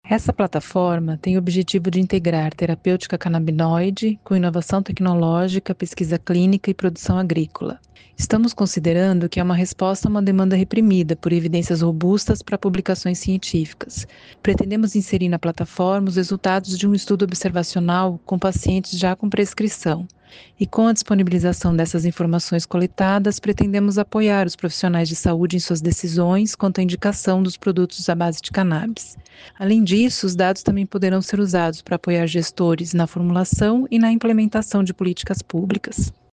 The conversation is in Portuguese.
Essa plataforma tem o objetivo de integrar terapêutica canabinoide com inovação tecnológica, pesquisa clínica e produção agrícola. Estamos considerando que é uma resposta a uma demanda reprimida por evidências robustas para publicações científicas. Pretendemos inserir na plataforma os resultados de um estudo observacional com pacientes já com prescrição. E com a disponibilização dessas informações coletadas, pretendemos apoiar os profissionais de saúde em suas decisões quanto à indicação dos produtos à base de cannabis. Além disso, os dados também poderão ser usados para apoiar gestores na formulação e na implementação de políticas públicas.